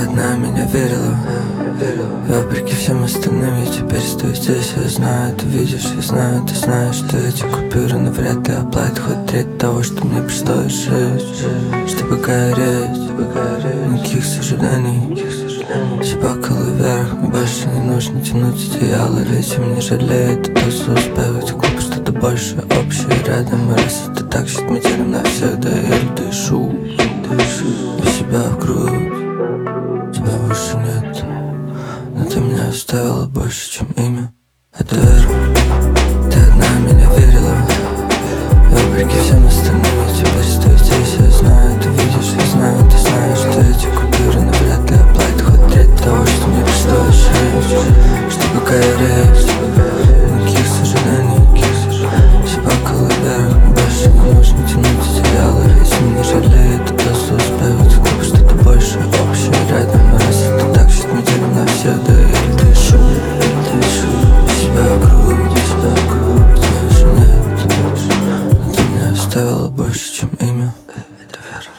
одна меня верила, вопреки всем остальным. Я теперь стою здесь, я знаю, ты видишь, я знаю, ты знаешь, что эти купюры навряд ли оплатят хоть треть того, что мне пришлось жить. Чтобы гореть, никаких сожалений. Все бокалы вверх, мне больше не нужно тянуть одеяло. Летим не жалеет, и просто успевать клуб, что-то больше общее рядом. И раз это так, щит мы делим на всех, да я дышу и себя в грудь. Тебя больше нет, но ты меня оставила больше, чем имя. Это вера, ты одна меня верила, вопреки всем остальным. Я теперь стою здесь, я знаю, ты видишь, я знаю, ты знаешь, что эти купюры навряд ли оплатят хоть треть того, что мне пришлось жить. Чтобы гореть, никаких сожалений. Все бокалы вверх, больше не нужно тянуть одеяло. Если не жалеет, то просто успевать в клуб, что-то больше общее рядом. И раз это так, щит мы делим на всех, да я дышу себя в грудь, больше нет, но ты меня оставила больше, чем имя. Это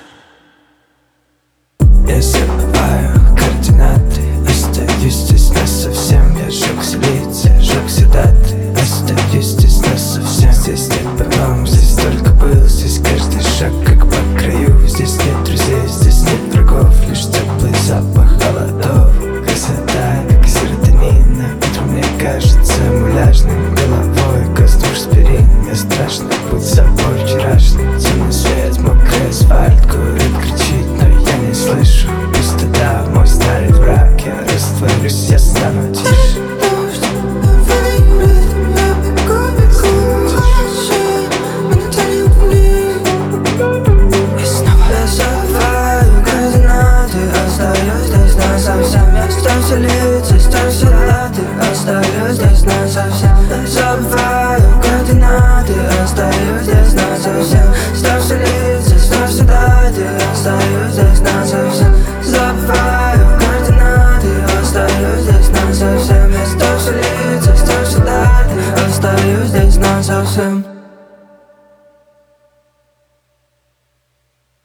вера. Я забываю координаты, остаюсь здесь насовсем. Я сжёгся лица, сжёгся даты, остаюсь здесь насовсем. Здесь нет потом, здесь только был, здесь каждый шаг как по краю. Здесь нет друзей, здесь нет врагов, лишь теплый запах холодов. Красота, как серотонин, утром мне кажется муляжным. Головой воздух спирин, мне страшно быть собой вчерашним. Темный свет, мокрый асфальт, курит, кричит, но я не слышу. Пустота, мой старый враг, я растворюсь, я стану тише. Остаюсь здесь насовсем. Забываю координаты, остаюсь здесь насовсем. Ставься лица, ставься даты, остаюсь здесь насовсем. Забываю координаты, остаюсь здесь насовсем. Ставься лица, ставься даты, остаюсь здесь насовсем.